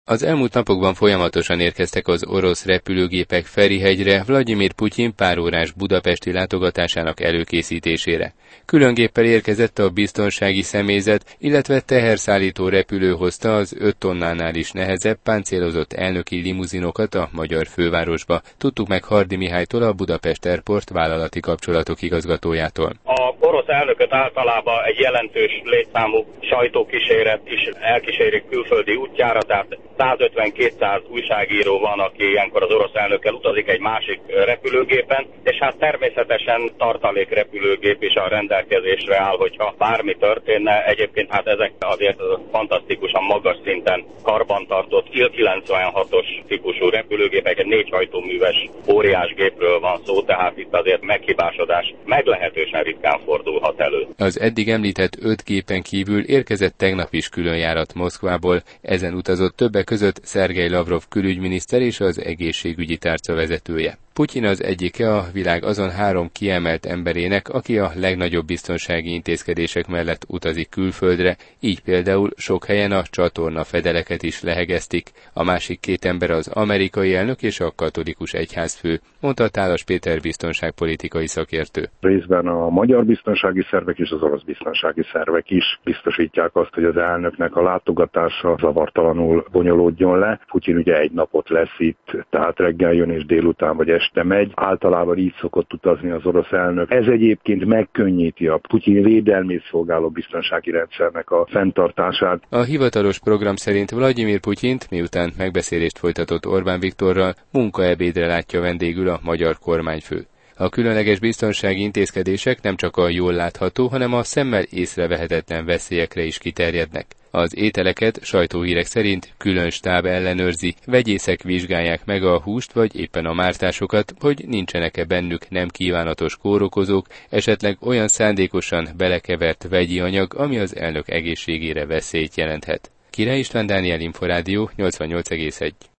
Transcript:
Az elmúlt napokban folyamatosan érkeztek az orosz repülőgépek Ferihegyre Vladimir Putyin párórás budapesti látogatásának előkészítésére. Különgéppel érkezett a biztonsági személyzet, illetve teherszállító repülő hozta az 5 tonnánál is nehezebb páncélozott elnöki limuzinokat a magyar fővárosba. Tudtuk meg Hardy Mihálytól, a Budapest Airport vállalati kapcsolatok igazgatójától. A orosz elnököt általában egy jelentős létszámú sajtókíséret is elkísérik külföldi útjára, tehát 150-200 újságíró van, aki ilyenkor az orosz elnökkel utazik egy másik repülőgépen, és hát természetesen tartalékrepülőgép is a rendelkezésre áll, hogyha bármi történne. Egyébként hát ezek azért fantasztikusan magas szinten karbantartott Il-96-os típusú repülőgépek, egy 4 hajtóműves óriásgépről van szó, tehát itt azért meghibásodás meglehetősen ritkán fordulhat elő. Az eddig említett 5 gépen kívül érkezett tegnap is különjárat Moszkvából, ezen utazott többek között Szergej Lavrov külügyminiszter és az egészségügyi tárca vezetője. Putyin az egyike a világ azon 3 kiemelt emberének, aki a legnagyobb biztonsági intézkedések mellett utazik külföldre, így például sok helyen a csatorna fedeleket is lehegeztik. A másik 2 ember az amerikai elnök és a katolikus egyházfő, mondta Tálas Péter biztonságpolitikai szakértő. Részben a magyar biztonsági szervek és az orosz biztonsági szervek is biztosítják azt, hogy az elnöknek a látogatása zavartalanul bonyolódjon le. Putyin ugye egy napot lesz itt, tehát reggel jön és délután vagy este megy. Általában így szokott utazni az orosz elnök. Ez egyébként megkönnyíti a Putyin védelmét szolgáló biztonsági rendszernek a fenntartását. A hivatalos program szerint Vladimir Putyint, miután megbeszélést folytatott Orbán Viktorral, munkaebédre látja vendégül a magyar kormányfő. A különleges biztonsági intézkedések nem csak a jól látható, hanem a szemmel észrevehetetlen veszélyekre is kiterjednek. Az ételeket sajtóhírek szerint külön stáb ellenőrzi, vegyészek vizsgálják meg a húst vagy éppen a mártásokat, hogy nincsenek-e bennük nem kívánatos kórokozók, esetleg olyan szándékosan belekevert vegyi anyag, ami az elnök egészségére veszélyt jelenthet. Király István, Dániel Inforádió 88,1.